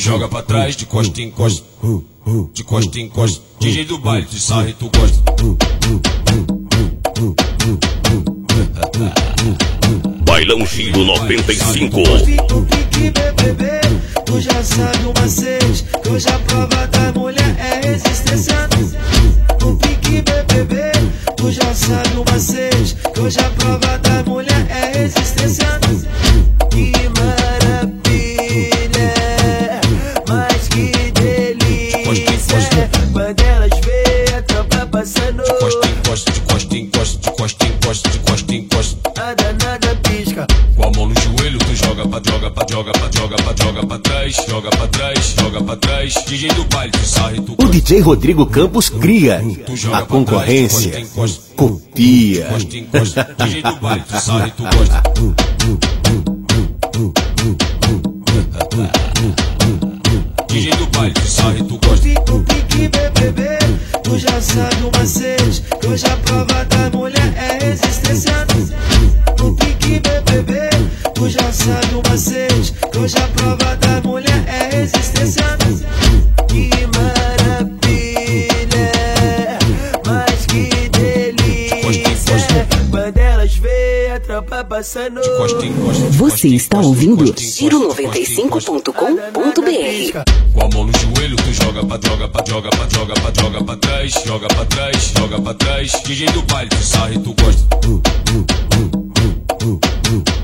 joga pra trás, de costa em costa, de costa em costa. DJ do baile, de sarre tu gosta. Bailão Giro 95. O pique BBB, tu já sabe o macete, que hoje a prova da mulher é resistência. O pique BBB, tu já sabe o macete, que hoje a prova da mulher é resistência. Que maravilha, mas que delícia, quando elas veem a tropa passando. De costa em costa, de costa em costa, de costa em costa, de costa em costa. A danada pisca. Com a mão no joelho, tu joga pra trás, joga pra trás, joga pra trás. DJ do baile, de sarre tu O DJ Rodrigo Campos cria, a concorrência copia. costa em costa. DJ do baile, de sarre tu gosta. DJ do baile, de sarre tu gosta. O pique BBB, tu já sabe o macete, que hoje a prova da mulher é resistência. O pique BBB, tu já sabe o macete, que hoje a prova da mulher é resistência. Que maravilha, mas que delícia, quando elas veem a tropa passando. De costa em costa, de Você costa em está costa, ouvindo de costa em costa, Giro95.com.br. Com a mão no joelho, tu joga pra trás, joga pra trás, joga pra trás. DJ do baile, de sarre tu gosta.